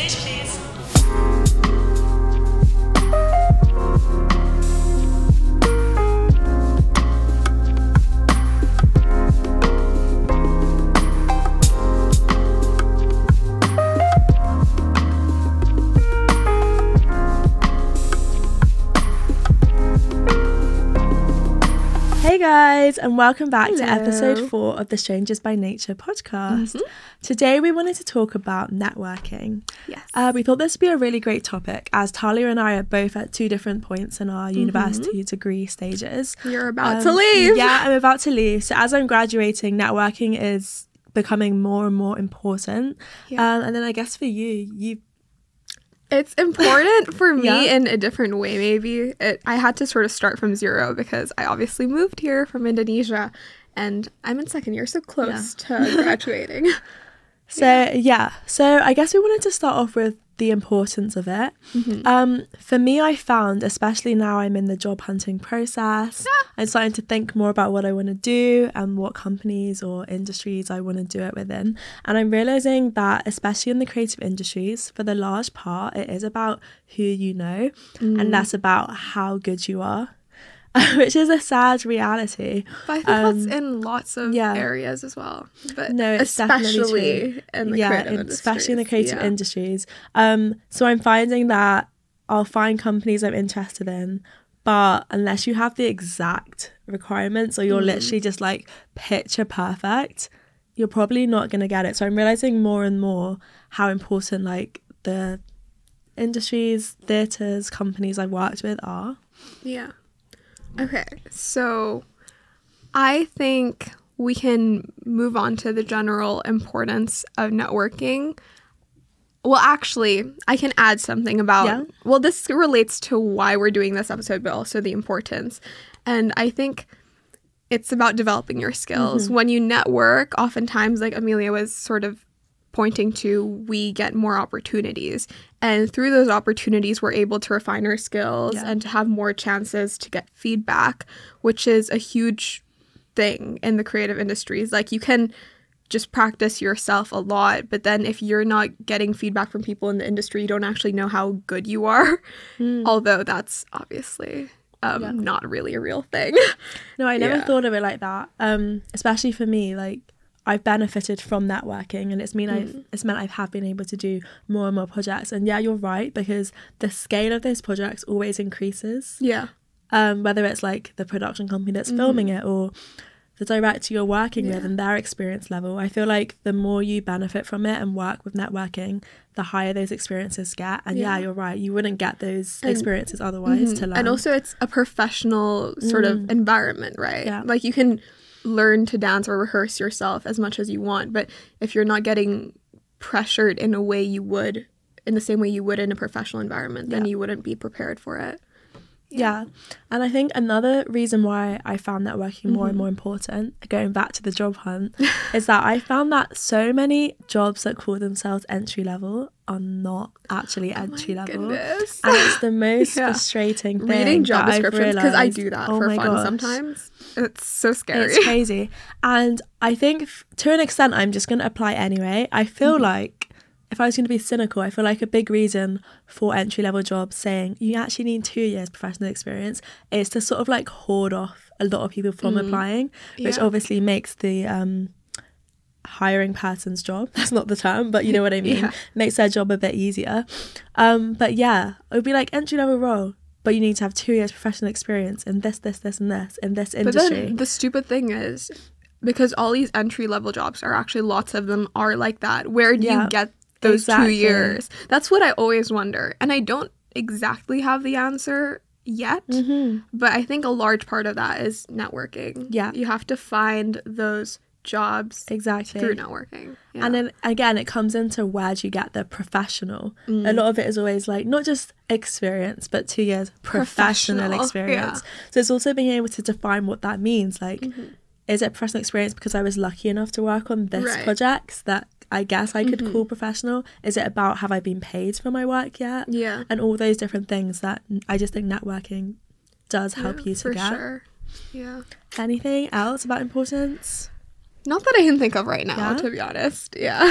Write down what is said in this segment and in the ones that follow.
Stage, please. Hey guys, and welcome back to Hello. episode 4 of the Strangers by Nature podcast. Today we wanted to talk about networking. Yes. We thought this would be a really great topic as Talia and I are both at 2 different points in our university degree stages. You're about to leave. Yeah, I'm about to leave. So as I'm graduating, networking is becoming more and more important. Yeah. And then I guess for you It's important for me Yeah. in a different way, maybe. I had to sort of start from zero because I obviously moved here from Indonesia and I'm in second year, so close to graduating. So I guess we wanted to start off with the importance of it. For me, I found, especially now I'm in the job hunting process, I'm starting to think more about what I want to do and what companies or industries I want to do it within. And I'm realizing that, especially in the creative industries, for the large part, it is about who you know and less about how good you are. Which is a sad reality. But I think that's in lots of areas as well. But No, it's especially in the creative industries. Especially in the creative industries. So I'm finding that I'll find companies I'm interested in, but unless you have the exact requirements or you're literally just like picture perfect, you're probably not going to get it. So I'm realizing more and more how important like the industries, theatres, companies I've worked with are. Yeah. Okay, so I think we can move on to the general importance of networking. Well, actually, I can add something about, well, this relates to why we're doing this episode, but also the importance. And I think it's about developing your skills. When you network, oftentimes, like Amelia was sort of pointing to, we get more opportunities. And through those opportunities, we're able to refine our skills and to have more chances to get feedback, which is a huge thing in the creative industries. Like, you can just practice yourself a lot, but then if you're not getting feedback from people in the industry, you don't actually know how good you are. Although that's obviously not really a real thing. No, I never thought of it like that. Especially for me, like, I've benefited from networking, and it's meant I have been able to do more and more projects. And yeah, you're right, because the scale of those projects always increases. Yeah. Whether it's like the production company that's filming it or the director you're working with and their experience level. I feel like the more you benefit from it and work with networking, the higher those experiences get. And yeah, you're right, you wouldn't get those experiences otherwise to learn. And also it's a professional sort of environment, right? Yeah. Like, you can learn to dance or rehearse yourself as much as you want, but if you're not getting pressured in a way you would, in the same way you would in a professional environment, then you wouldn't be prepared for it. Yeah. And I think another reason why I found networking more and more important, going back to the job hunt, is that I found that so many jobs that call themselves entry level are not actually entry level. Goodness. And it's the most frustrating thing. Reading job that I've descriptions, because I realised. do that Oh for my fun gosh. sometimes. It's so scary. It's crazy. And I think to an extent, I'm just going to apply anyway. I feel like, if I was going to be cynical, I feel like a big reason for entry-level jobs saying you actually need 2 years professional experience is to sort of like hoard off a lot of people from applying, which obviously makes the hiring person's job, that's not the term, but you know what I mean, makes their job a bit easier. But yeah, it would be like entry-level role, but you need to have 2 years professional experience in this, and this in this industry. But then the stupid thing is, because all these entry-level jobs are actually, lots of them are like that. Where do you get those 2 years? That's what I always wonder. And I don't exactly have the answer yet, but I think a large part of that is networking. Yeah. You have to find those jobs through networking. Yeah. And then again, it comes into where do you get the professional. A lot of it is always like not just experience, but 2 years professional experience. So it's also being able to define what that means. Like, is it professional experience because I was lucky enough to work on this projects that I guess I could call professional? Is it about, have I been paid for my work yet? Yeah. And all those different things that I just think networking does help you to for get. Sure. Yeah. Anything else about importance? Not that I can think of right now, to be honest. Yeah.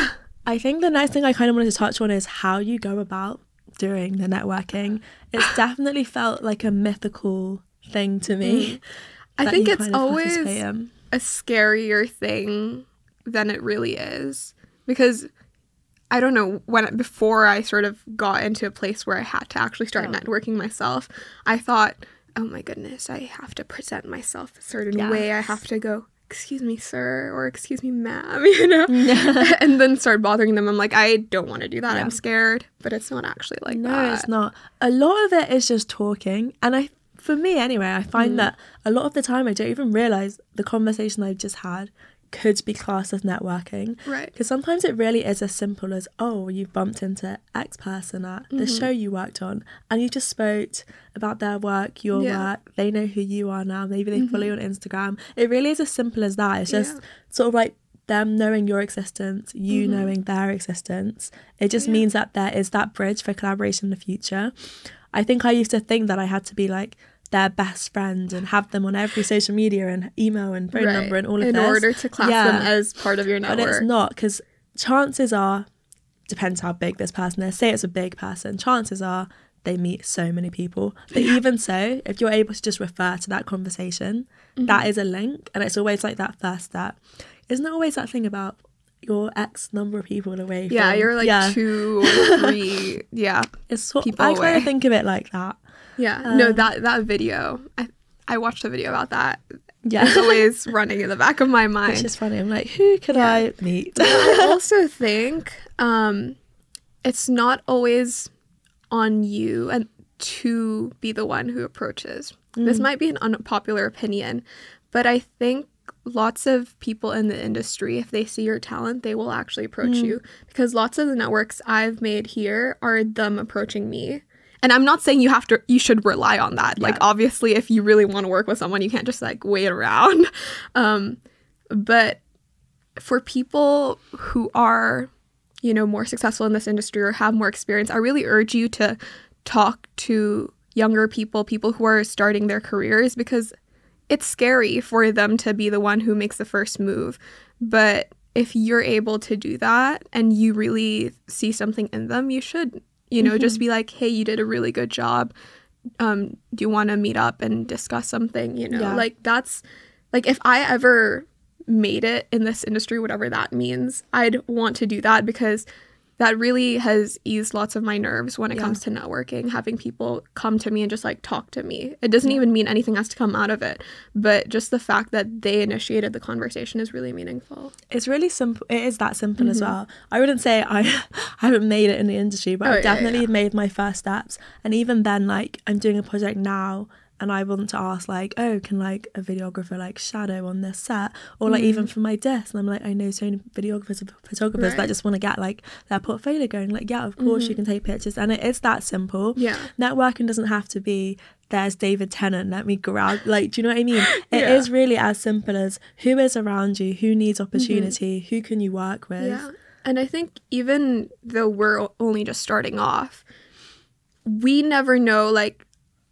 I think the next thing I kind of wanted to touch on is how you go about doing the networking. It's definitely felt like a mythical thing to me. I think it's always a scarier thing than it really is, because I don't know, before I sort of got into a place where I had to actually start networking myself, I thought, oh my goodness, I have to present myself a certain way. I have to go, excuse me, sir, or excuse me, ma'am, you know, and then start bothering them. I'm like, I don't want to do that. I'm scared, but it's not actually like that. No, it's not. A lot of it is just talking. And for me anyway, I find that a lot of the time I don't even realize the conversation I've just had could be classed as networking. Right. Because sometimes it really is as simple as, oh, you've bumped into X person at the show you worked on, and you just spoke about their work, your work. They know who you are now. Maybe they follow you on Instagram. It really is as simple as that. It's just sort of like them knowing your existence, you knowing their existence. It just means that there is that bridge for collaboration in the future. I think I used to think that I had to be like their best friend and have them on every social media and email and phone number and all of in this. In order to class them as part of your network. But it's not, because chances are, depends how big this person is, say it's a big person, chances are they meet so many people. But even so, if you're able to just refer to that conversation, that is a link, and it's always like that first step. Isn't it always that thing about your X number of people away from... Yeah, you're like 2 or 3 it's sort, people I away. kind of think of it like that. Yeah, no, that video, I watched a video about that. Yeah. It's always running in the back of my mind. It's just funny. I'm like, who could I meet? I also think it's not always on you and to be the one who approaches. This might be an unpopular opinion, but I think lots of people in the industry, if they see your talent, they will actually approach you, because lots of the networks I've made here are them approaching me. And I'm not saying you should rely on that. Like, obviously, if you really want to work with someone, you can't just like wait around. But for people who are, you know, more successful in this industry or have more experience, I really urge you to talk to younger people who are starting their careers, because it's scary for them to be the one who makes the first move. But if you're able to do that and you really see something in them, you should, you know, just be like, hey, you did a really good job. Do you want to meet up and discuss something? You know, like that's like, if I ever made it in this industry, whatever that means, I'd want to do that, because that really has eased lots of my nerves when it comes to networking, having people come to me and just like talk to me. It doesn't even mean anything has to come out of it, but just the fact that they initiated the conversation is really meaningful. It's really simple. It is that simple as well. I wouldn't say I haven't made it in the industry, but I've definitely made my first steps. And even then, like, I'm doing a project now, and I want to ask, like, oh, can like a videographer like shadow on this set, or like even for my desk, and I'm like, I know so many videographers and photographers that just want to get like their portfolio going, like, yeah, of course you can take pictures. And it is that simple. Networking doesn't have to be, there's David Tennant, let me grab, like, do you know what I mean? It is really as simple as who is around you, who needs opportunity, who can you work with. And I think even though we're only just starting off, we never know like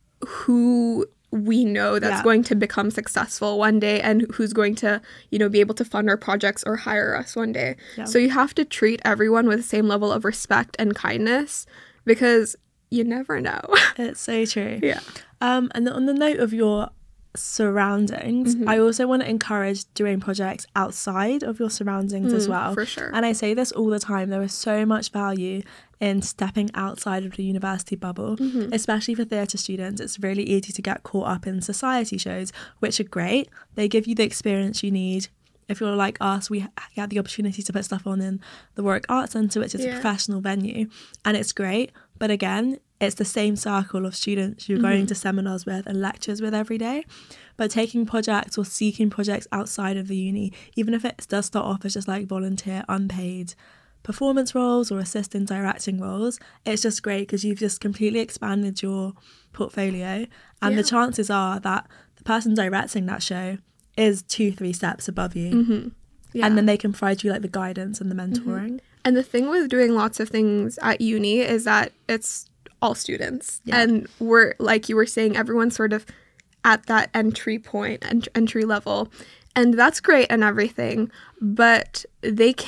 who we know that's going to become successful one day, and who's going to, you know, be able to fund our projects or hire us one day. So you have to treat everyone with the same level of respect and kindness, because you never know. It's so true. And on the note of your surroundings, I also want to encourage doing projects outside of your surroundings as well. For sure. And I say this all the time, there is so much value in stepping outside of the university bubble, especially for theatre students. It's really easy to get caught up in society shows, which are great. They give you the experience you need. If you're like us, we get the opportunity to put stuff on in the Warwick Arts Centre, which is a professional venue, and it's great. But again, it's the same circle of students you're going to seminars with and lectures with every day. But taking projects or seeking projects outside of the uni, even if it does start off as just like volunteer, unpaid performance roles or assistant directing roles, it's just great, because you've just completely expanded your portfolio, and the chances are that the person directing that show is 2-3 steps above you, and then they can provide you like the guidance and the mentoring. And the thing with doing lots of things at uni is that it's all students, and we're, like you were saying, everyone's sort of at that entry point and entry level, and that's great and everything, but they can't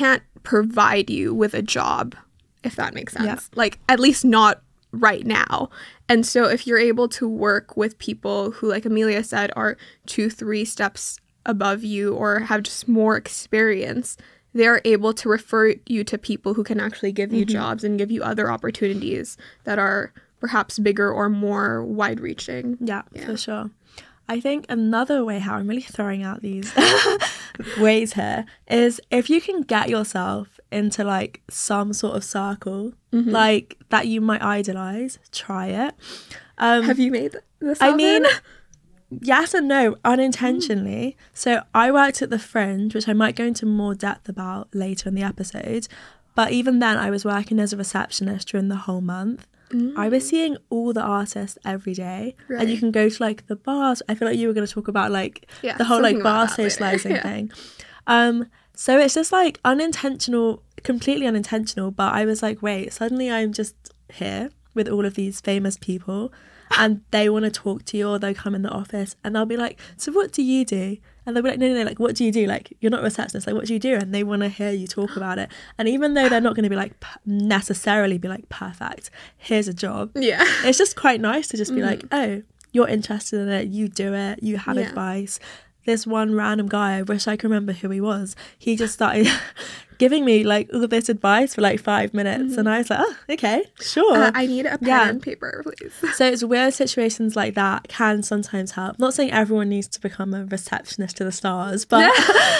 provide you with a job, if that makes sense. Yeah. Like, at least not right now. And so if you're able to work with people who, like Amelia said, are 2-3 steps above you or have just more experience, they're able to refer you to people who can actually give you jobs and give you other opportunities that are perhaps bigger or more wide-reaching. Yeah, for sure. I think another way how I'm really throwing out these ways here is if you can get yourself into like some sort of circle like that you might idolize, try it. Have you made this I happen? mean, yes and no, unintentionally. So I worked at the Fringe, which I might go into more depth about later in the episode. But even then, I was working as a receptionist during the whole month. I was seeing all the artists every day. Right. And you can go to like the bars. I feel like you were going to talk about like Yeah, the whole like something bar about that later. socializing Yeah. thing. So it's just like unintentional, completely unintentional. But I was like, wait, suddenly I'm just here with all of these famous people and they want to talk to you, or they'll come in the office and they'll be like, so what do you do? And they'll be like, no, like, what do you do? Like, you're not a receptionist, like, what do you do? And they want to hear you talk about it. And even though they're not going to be like necessarily be like, perfect, here's a job. Yeah. It's just quite nice to just be like, oh, you're interested in it, you do it, you have Yeah. advice. This one random guy, I wish I could remember who he was, he just started giving me like all this advice for like 5 minutes and I was like, oh, okay, sure. I need a pen Yeah. and paper, please. So it's weird situations like that can sometimes help. Not saying everyone needs to become a receptionist to the stars, but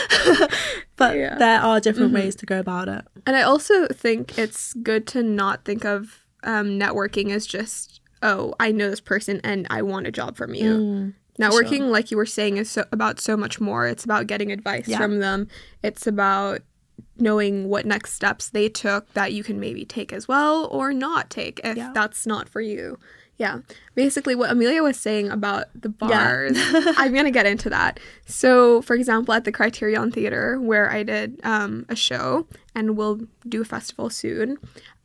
but Yeah. there are different ways to go about it. And I also think it's good to not think of networking as just, oh, I know this person and I want a job from you. Networking, like you were saying, is about so much more. It's about getting advice Yeah. from them. It's about knowing what next steps they took that you can maybe take as well or not take if that's not for you. Yeah. Basically, what Amelia was saying about the bars, I'm going to get into that. So, for example, at the Criterion Theater, where I did a show and we'll do a festival soon,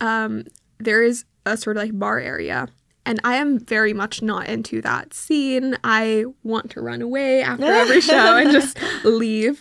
there is a sort of like bar area. And I am very much not into that scene. I want to run away after every show and just leave.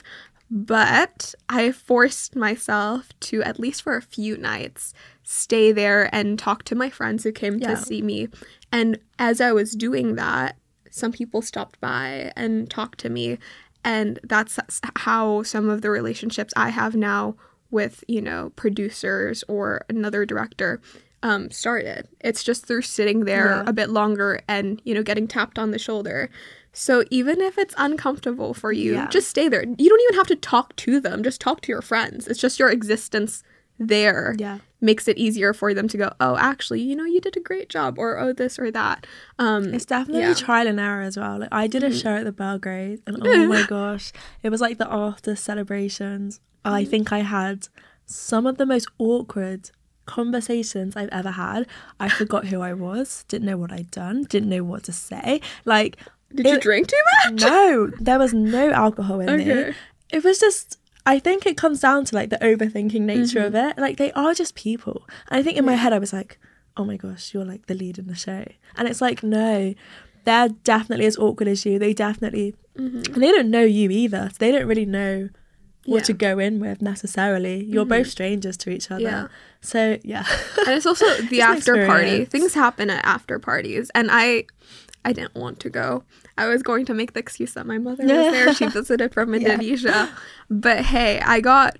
But I forced myself to, at least for a few nights, stay there and talk to my friends who came to see me. And as I was doing that, some people stopped by and talked to me. And that's how some of the relationships I have now with, you know, producers or another director started. It's just through sitting there a bit longer and, you know, getting tapped on the shoulder. So even if it's uncomfortable for you, just stay there. You don't even have to talk to them. Just talk to your friends. It's just your existence there makes it easier for them to go, oh, actually, you know, you did a great job, or oh, this or that. It's definitely trial and error as well. Like I did a show at the Belgrade and oh my gosh, it was like the after celebrations. I think I had some of the most awkward conversations I've ever had. I forgot who I was, didn't know what I'd done, didn't know what to say. Like, did you drink too much? No, there was no alcohol in me. It was just, I think it comes down to like the overthinking nature of it. Like they are just people. And I think in my head I was like, oh my gosh, you're like the lead in the show. And it's like, no, they're definitely as awkward as you. They definitely, and they don't know you either. So they don't really know what to go in with necessarily. You're both strangers to each other. So yeah. And it's also the after party. experience. Things happen at after parties. And I didn't want to go. I was going to make the excuse that my mother was there. She visited from Indonesia. But hey, I got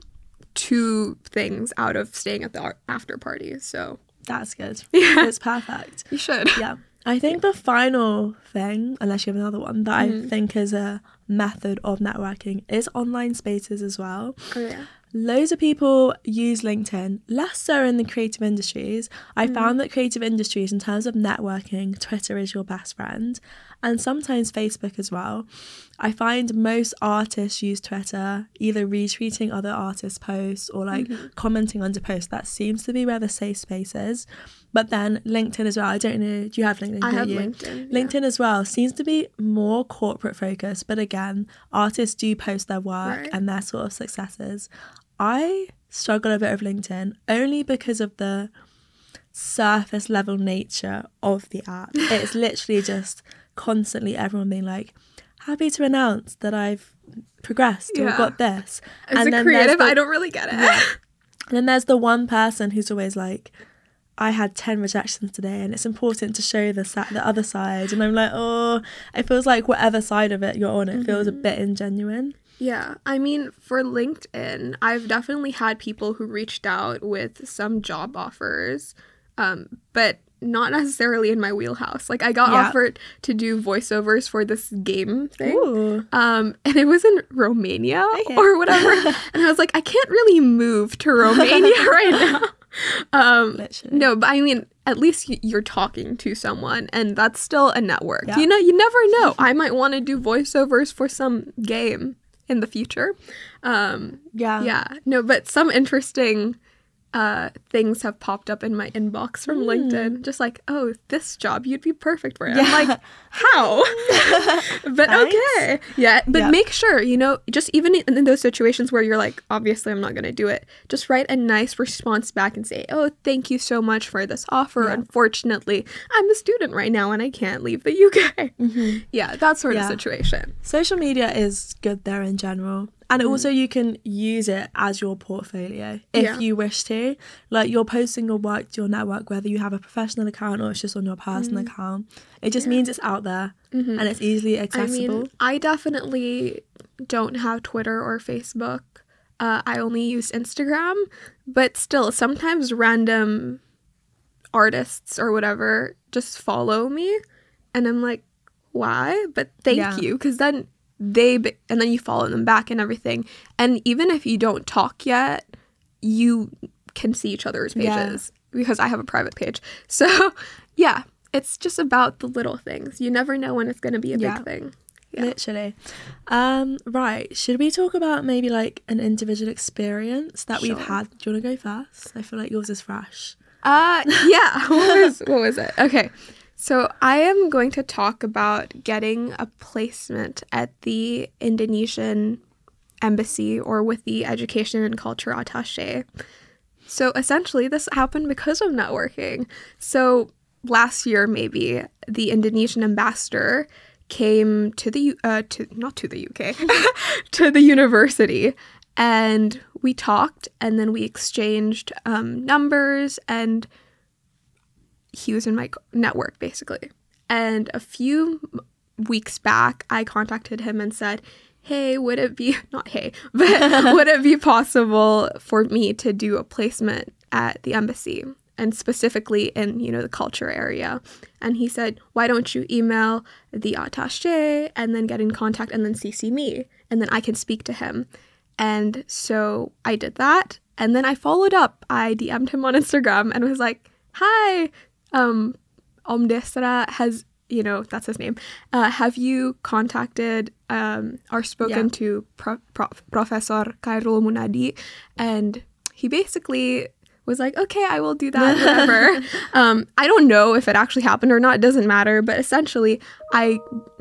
2 things out of staying at the after party. So that's good. It's perfect. You should. Yeah. I think the final thing, unless you have another one, that I think is a method of networking is online spaces as well. Oh, yeah. Loads of people use LinkedIn, less so in the creative industries. I found that creative industries, in terms of networking, Twitter is your best friend, and sometimes Facebook as well. I find most artists use Twitter, either retweeting other artists' posts or like commenting under posts. That seems to be where the safe space is. But then LinkedIn as well. I don't know. Do you have LinkedIn? I have you? LinkedIn. LinkedIn as well seems to be more corporate focused. But again, artists do post their work and their sort of successes. I struggle a bit with LinkedIn only because of the surface level nature of the app. It's literally just constantly everyone being like, happy to announce that I've progressed or got this. As and a then creative, there's the- I don't really get it. And then there's the one person who's always like, I had 10 rejections today and it's important to show the other side. And I'm like, oh, it feels like whatever side of it you're on, it feels a bit ingenuine. Yeah, I mean, for LinkedIn, I've definitely had people who reached out with some job offers, but not necessarily in my wheelhouse. Like, I got offered to do voiceovers for this game thing, and it was in Romania or whatever. And I was like, I can't really move to Romania right now. No, but I mean, at least you're talking to someone, and that's still a network. Yeah. You know, you never know. I might want to do voiceovers for some game in the future. No, but some interesting things have popped up in my inbox from LinkedIn, just like, oh, this job you'd be perfect for. I'm like, how? But okay. But make sure, you know, just even in those situations where you're like, obviously I'm not going to do it, just write a nice response back and say, oh, thank you so much for this offer. Unfortunately, I'm a student right now and I can't leave the UK. Yeah, that sort of situation. Social media is good there in general. And also you can use it as your portfolio if you wish to. Like, you're posting your work to your network, whether you have a professional account or it's just on your personal account. It just means it's out there and it's easily accessible. I mean, I definitely don't have Twitter or Facebook. I only use Instagram. But still, sometimes random artists or whatever just follow me. And I'm like, why? But thank you. Because then and then you follow them back and everything, and even if you don't talk yet, you can see each other's pages because I have a private page. So yeah, it's just about the little things. You never know when it's going to be a big thing. Literally. Right, should we talk about maybe like an individual experience that we've had? Do you want to go first? I feel like yours is fresh. What was it? Okay. So I am going to talk about getting a placement at the Indonesian embassy, or with the Education and Culture Attaché. So essentially this happened because of networking. So last year, maybe, the Indonesian ambassador came to the to the university, and we talked, and then we exchanged numbers, and he was in my network, basically. And a few weeks back, I contacted him and said, hey, would it be possible for me to do a placement at the embassy, and specifically in, you know, the culture area? And he said, why don't you email the attaché and then get in contact and then CC me, and then I can speak to him. And so I did that. And then I followed up. I DM'd him on Instagram and was like, hi, Om Desra has, you know, that's his name. Have you contacted or spoken to Professor Khairul Munadi? And he basically was like, okay, I will do that, whatever. I don't know if it actually happened or not. It doesn't matter. But essentially, I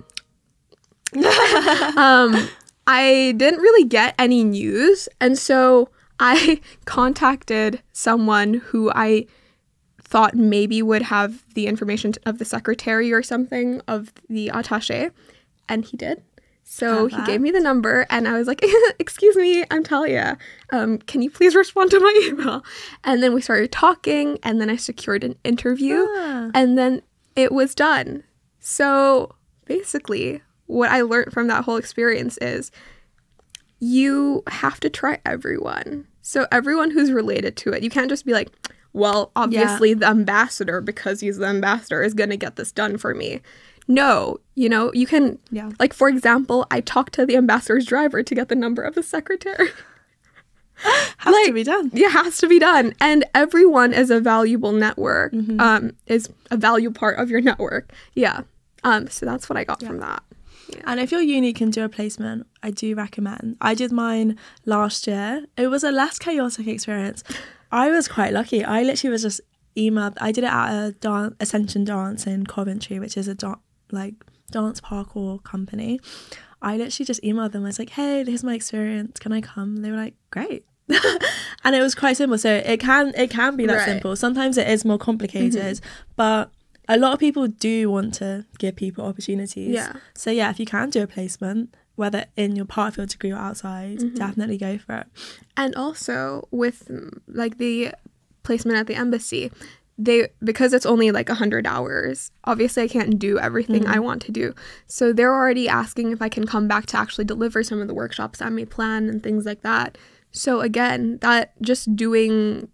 didn't really get any news. And so I contacted someone who I thought maybe would have the information of the secretary or something of the attaché, and he did. So he gave me the number, and I was like, excuse me, I'm Talia. Can you please respond to my email? And then we started talking, and then I secured an interview, and then it was done. So basically, what I learned from that whole experience is you have to try everyone. So everyone who's related to it. You can't just be like, well, obviously the ambassador, because he's the ambassador, is going to get this done for me. No, you know, you can, like, for example, I talked to the ambassador's driver to get the number of the secretary. Has to be done. Yeah, has to be done. And everyone is a valuable network, is a valuable part of your network. Yeah. So that's what I got from that. Yeah. And if your uni can do a placement, I do recommend. I did mine last year. It was a less chaotic experience. I was quite lucky. I literally was just emailed. I did it at a Ascension Dance in Coventry, which is a dance parkour company. I literally just emailed them. I was like, hey, here's my experience. Can I come? They were like, great. And it was quite simple. So it can be that simple. Sometimes it is more complicated, but a lot of people do want to give people opportunities. Yeah. So yeah, if you can do a placement, whether in your part of your degree or outside, definitely go for it. And also with like the placement at the embassy, because it's only like 100 hours, obviously I can't do everything I want to do. So they're already asking if I can come back to actually deliver some of the workshops I may plan and things like that. So again, that just doing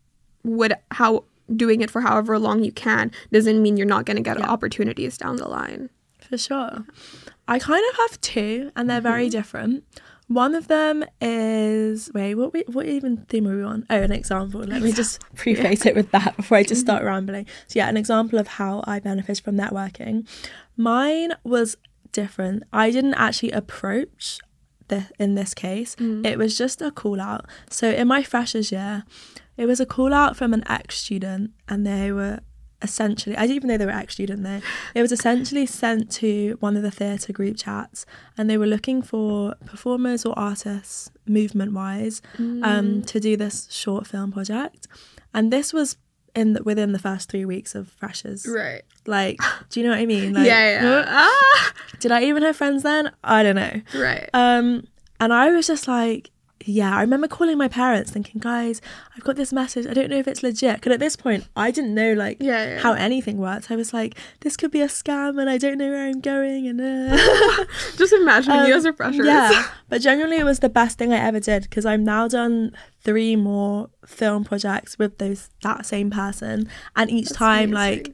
it for however long you can doesn't mean you're not going to get opportunities down the line. For sure. I kind of have two, and they're very different. One of them is, what even theme are we on? Oh, an example. Let me just preface it with that before I just start rambling. So yeah, an example of how I benefit from networking. Mine was different. I didn't actually approach in this case. It was just a call out. So in my freshers year, it was a call out from an ex-student, and they were essentially, I didn't even know they were ex-student though. It was essentially sent to one of the theatre group chats, and they were looking for performers or artists, movement-wise, to do this short film project. And this was within the first 3 weeks of freshers. Right. Like, do you know what I mean? Like, yeah. Did I even have friends then? I don't know. Right. And I was just like, yeah, I remember calling my parents thinking, guys, I've got this message. I don't know if it's legit. Because at this point, I didn't know how anything worked. I was like, this could be a scam and I don't know where I'm going. And just imagining you as a fresher. Yeah, but genuinely it was the best thing I ever did, because I've now done 3 more film projects with that same person. And each time, amazing.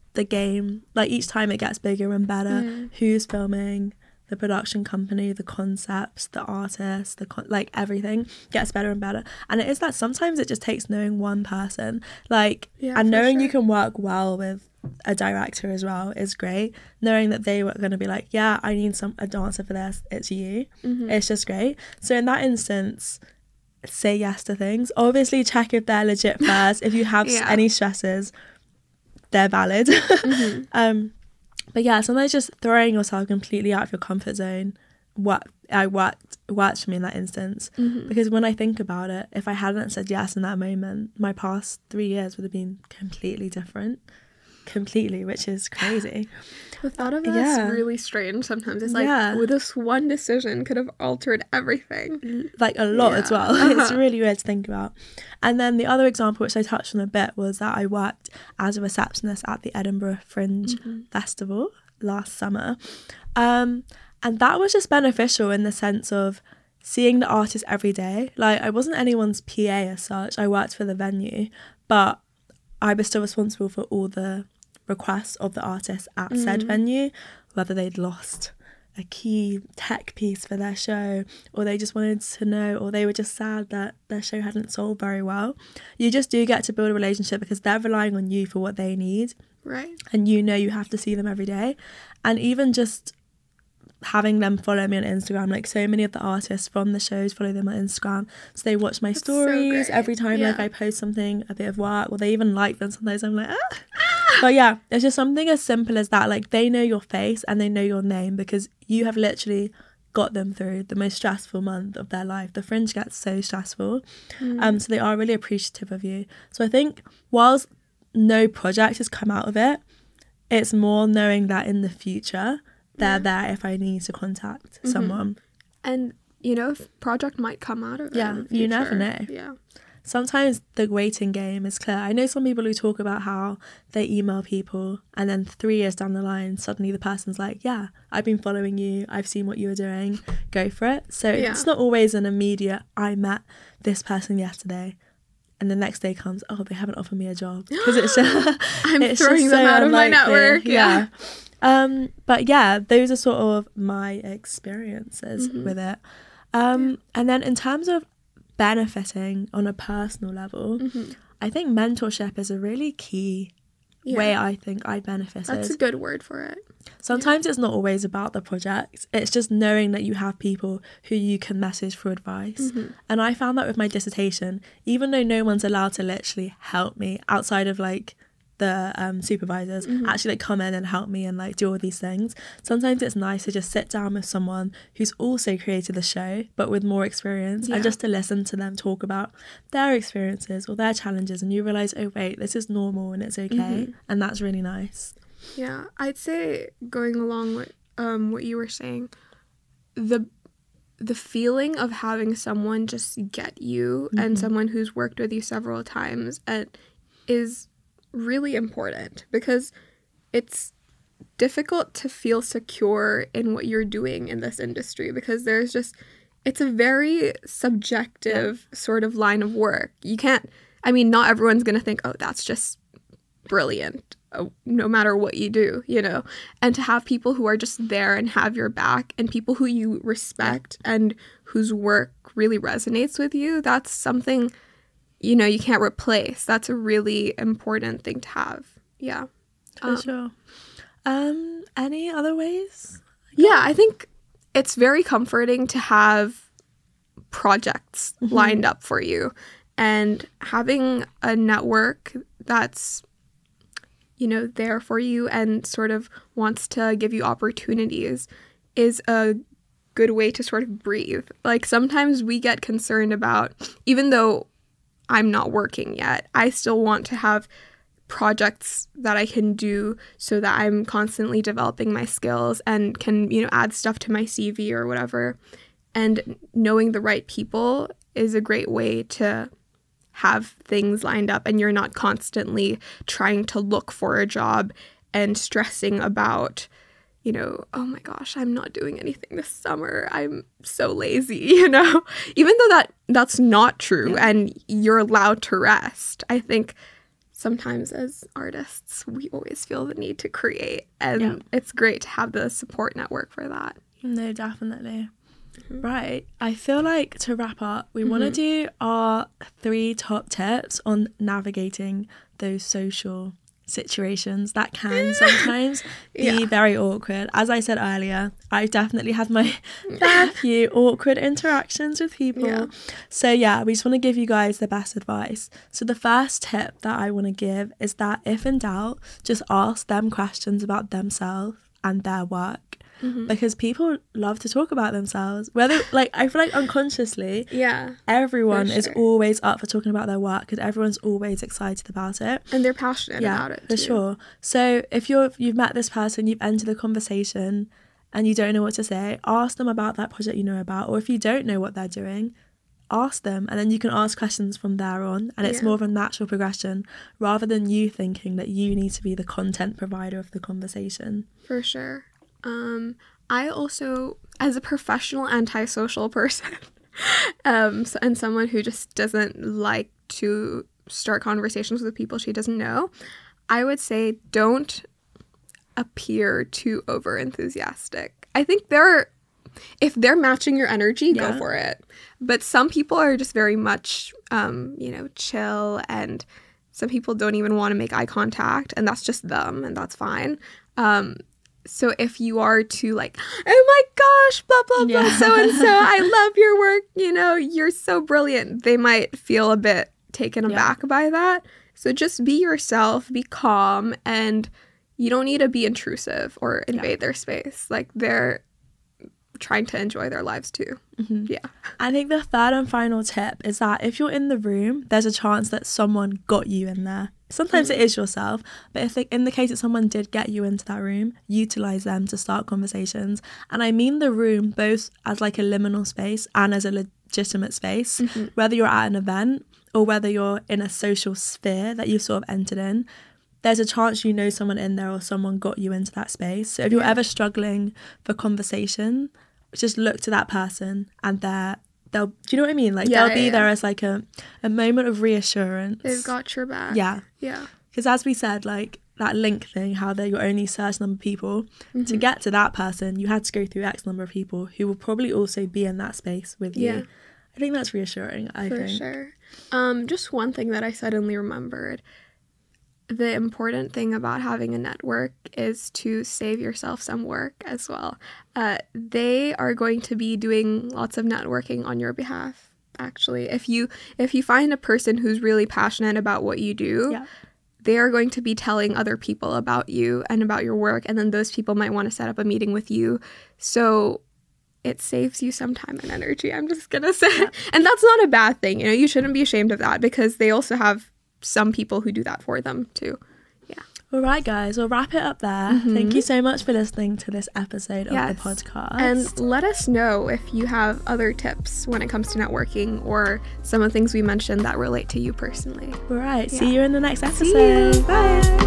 each time it gets bigger and better. Who's filming, the production company, the concepts, the artists, everything gets better and better. And it is that sometimes it just takes knowing one person, and knowing you can work well with a director as well is great. Knowing that they were going to be like, yeah, I need a dancer for this, it's you. It's just great. So in that instance, say yes to things. Obviously check if they're legit first. If you have any stresses, they're valid. But yeah, sometimes just throwing yourself completely out of your comfort zone worked for me in that instance. Because when I think about it, if I hadn't said yes in that moment, my past 3 years would have been completely different. Which is crazy. The thought of that is really strange sometimes. It's like, this one decision could have altered everything. Like a lot as well. It's really weird to think about. And then the other example, which I touched on a bit, was that I worked as a receptionist at the Edinburgh Fringe Festival last summer. And that was just beneficial in the sense of seeing the artists every day. Like, I wasn't anyone's PA as such. I worked for the venue, but I was still responsible for all the requests of the artists at said venue, whether they'd lost a key tech piece for their show, or they just wanted to know, or they were just sad that their show hadn't sold very well. You just do get to build a relationship because they're relying on you for what they need. Right. And you have to see them every day. And even just having them follow me on Instagram, like so many of the artists from the shows follow them on Instagram, so they watch my stories every time I post something, a bit of work, or they even like them. Sometimes I'm like but yeah, it's just something as simple as that. Like, they know your face and they know your name because you have literally got them through the most stressful month of their life. The Fringe gets so stressful, so they are really appreciative of you. So I think whilst no project has come out of it, it's more knowing that in the future they're there if I need to contact someone. And, if project might come out of it. Yeah, you never know. Yeah. Sometimes the waiting game is clear. I know some people who talk about how they email people and then 3 years down the line, suddenly the person's like, yeah, I've been following you. I've seen what you were doing. Go for it. So it's not always an immediate, I met this person yesterday, and the next day comes, oh, they haven't offered me a job. Because it's just, I'm throwing them out of my network. Yeah. But yeah, those are sort of my experiences with it. And then in terms of benefiting on a personal level, I think mentorship is a really key way I think I benefited. That's a good word for it. Sometimes it's not always about the project. It's just knowing that you have people who you can message for advice. And I found that with my dissertation, even though no one's allowed to literally help me outside of the supervisors actually come in and help me and do all these things. Sometimes it's nice to just sit down with someone who's also created the show but with more experience, and just to listen to them talk about their experiences or their challenges, and you realize, oh wait, this is normal and it's okay. And that's really nice. Yeah, I'd say going along with what you were saying, the the feeling of having someone just get you and someone who's worked with you several times is really important, because it's difficult to feel secure in what you're doing in this industry, because it's a very subjective sort of line of work. You can't, I mean, not everyone's going to think, oh, that's just brilliant, no matter what you do, you know? And to have people who are just there and have your back, and people who you respect and whose work really resonates with you, that's something, you know, you can't replace. That's a really important thing to have. Yeah. For sure. Any other ways? Yeah, I think it's very comforting to have projects lined up for you, and having a network that's, you know, there for you and sort of wants to give you opportunities is a good way to sort of breathe. Like, sometimes we get concerned about, even though I'm not working yet, I still want to have projects that I can do so that I'm constantly developing my skills and can, you know, add stuff to my CV or whatever. And knowing the right people is a great way to have things lined up, and you're not constantly trying to look for a job and stressing about, you know, oh my gosh, I'm not doing anything this summer, I'm so lazy, you know, even though that's not true and you're allowed to rest. I think sometimes as artists, we always feel the need to create, and it's great to have the support network for that. No, definitely. Right. I feel like to wrap up, we want to do our 3 top tips on navigating those social situations that can sometimes be very awkward. As I said earlier, I've definitely had my fair few awkward interactions with people. So yeah, we just want to give you guys the best advice. So the first tip that I want to give is that if in doubt, just ask them questions about themselves and their work. Because people love to talk about themselves, whether, like, I feel like unconsciously everyone is always up for talking about their work, because everyone's always excited about it and they're passionate about it too. For sure. So if you've met this person, you've entered the conversation and you don't know what to say, ask them about that project you know about, or if you don't know what they're doing, ask them, and then you can ask questions from there on, and it's more of a natural progression rather than you thinking that you need to be the content provider of the conversation. For sure. I also, as a professional antisocial person, and someone who just doesn't like to start conversations with people she doesn't know, I would say don't appear too over enthusiastic. I think if they're matching your energy, go for it. But some people are just very much, you know, chill, and some people don't even want to make eye contact, and that's just them, and that's fine. So if you are to like, oh my gosh, blah, blah, blah, so-and-so, I love your work, you know, you're so brilliant, they might feel a bit taken aback by that. So just be yourself, be calm, and you don't need to be intrusive or invade their space. Like, they're trying to enjoy their lives too. I think the third and final tip is that if you're in the room, there's a chance that someone got you in there. Sometimes it is yourself, but if in the case that someone did get you into that room, utilize them to start conversations. And I mean the room both as like a liminal space and as a legitimate space, whether you're at an event or whether you're in a social sphere that you've sort of entered in. There's a chance you know someone in there or someone got you into that space. So if you're ever struggling for conversation, just look to that person, and they'll, do you know what I mean? Like, they'll be there as like a moment of reassurance. They've got your back. Yeah. Because as we said, like that link thing, how you're only a certain number of people. To get to that person, you had to go through X number of people who will probably also be in that space with you. I think that's reassuring, I think. For sure. Just one thing that I suddenly remembered. The important thing about having a network is to save yourself some work as well. They are going to be doing lots of networking on your behalf, actually. If you find a person who's really passionate about what you do, they are going to be telling other people about you and about your work, and then those people might want to set up a meeting with you. So it saves you some time and energy, I'm just going to say. And that's not a bad thing. You know, you shouldn't be ashamed of that, because they also have some people who do that for them too. All right, guys, we'll wrap it up there. Thank you so much for listening to this episode of the podcast. And let us know if you have other tips when it comes to networking or some of the things we mentioned that relate to you personally. All right, see you in the next episode. Bye.